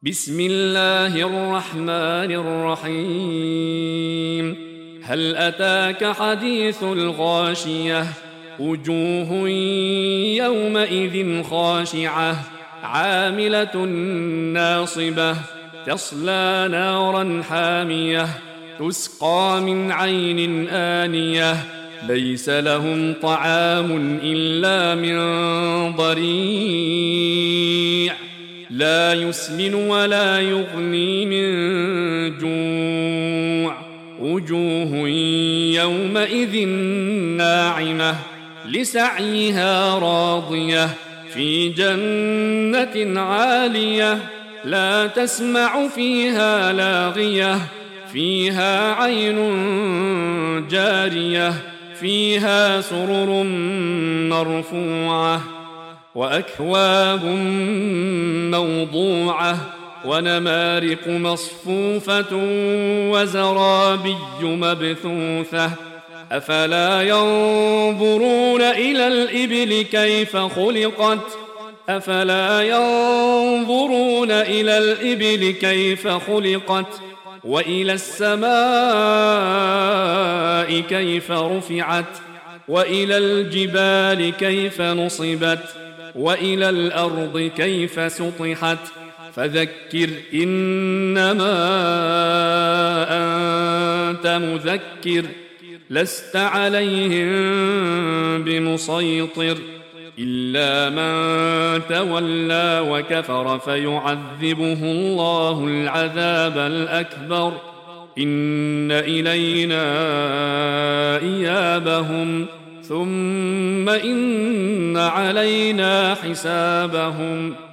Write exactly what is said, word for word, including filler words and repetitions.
بسم الله الرحمن الرحيم. هل أتاك حديث الغاشية؟ وجوه يومئذ خاشعة عاملة ناصبة تصلى نارا حامية تسقى من عين آنية ليس لهم طعام إلا من ضريع لا يسمن ولا يغني من جوع. وجوه يومئذ ناعمة لسعيها راضية في جنة عالية لا تسمع فيها لاغية فيها عين جارية فيها سرر مرفوعة وأكواب موضوعة ونمارق مصفوفة وزرابي مبثوثة. أفلا ينظرون إلى الإبل كيف خلقت أفلا ينظرون إلى الإبل كيف خلقت وإلى السماء كيف رفعت وإلى الجبال كيف نصبت وإلى الأرض كيف سطحت. فذكر إنما أنت مذكر لست عليهم بمسيطر إلا من تولى وكفر فيعذبه الله العذاب الأكبر إن إلينا إيابهم ثم إن علينا حسابهم.